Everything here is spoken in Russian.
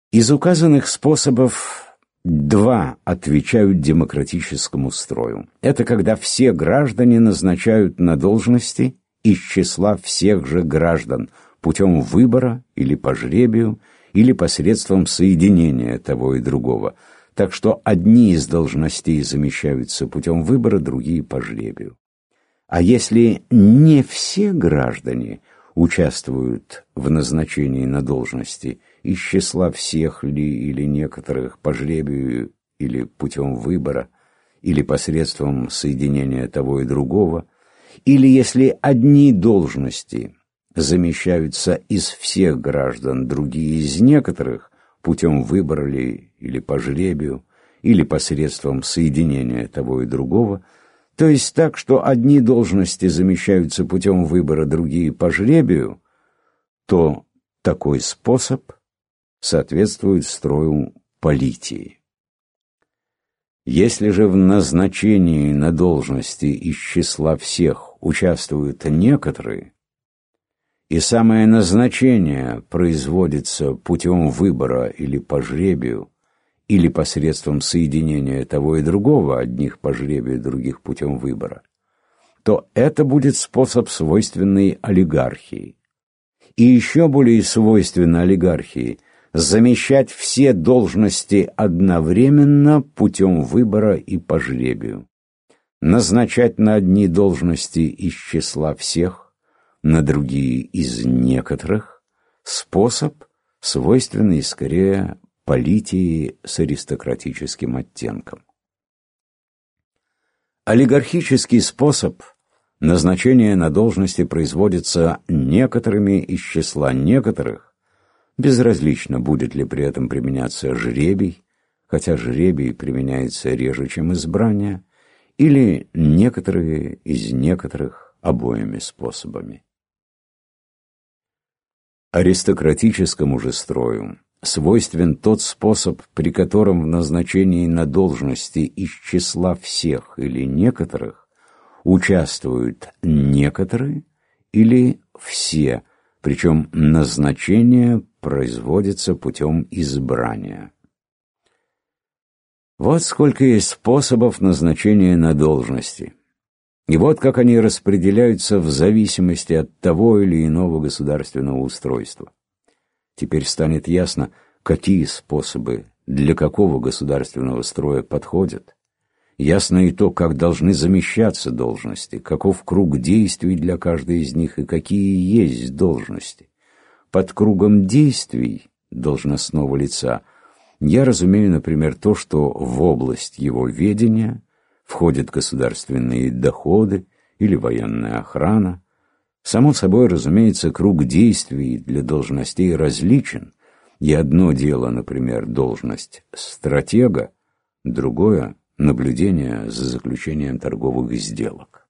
Из указанных способов два отвечают демократическому строю. Это когда все граждане назначают на должности из числа всех же граждан путем выбора или по жребию, или посредством соединения того и другого. Так что одни из должностей замещаются путем выбора, другие по жребию. А если не все граждане участвуют в назначении на должности из числа всех ли или некоторых по жребию или путем выбора, или посредством соединения того и другого, или если одни должности замещаются из всех граждан, другие из некоторых путем выбора ли или по жребию, или посредством соединения того и другого, то есть так, что одни должности замещаются путем выбора, другие по жребию, то такой способ соответствует строю политии. Если же в назначении на должности из числа всех участвуют некоторые, и самое назначение производится путем выбора или по жребию, или посредством соединения того и другого, одних по жребию, других путем выбора, то это будет способ, свойственный олигархии. И еще более свойственно олигархии замещать все должности одновременно путем выбора и по жребию. Назначать на одни должности из числа всех, на другие из некоторых, способ, свойственный скорее политии с аристократическим оттенком. Олигархический способ назначения на должности производится некоторыми из числа некоторых, безразлично, будет ли при этом применяться жребий, хотя жребий применяется реже, чем избрание, или некоторые из некоторых обоими способами. Аристократическому же строю свойствен тот способ, при котором в назначении на должности из числа всех или некоторых участвуют некоторые или все, причем назначение производится путем избрания. Вот сколько есть способов назначения на должности. И вот как они распределяются в зависимости от того или иного государственного устройства. Теперь станет ясно, какие способы для какого государственного строя подходят. Ясно и то, как должны замещаться должности, каков круг действий для каждой из них и какие есть должности. Под кругом действий должностного лица я разумею, например, то, что в область его ведения входят государственные доходы или военная охрана. Само собой, разумеется, круг действий для должностей различен, и одно дело, например, должность стратега, другое — наблюдение за заключением торговых сделок.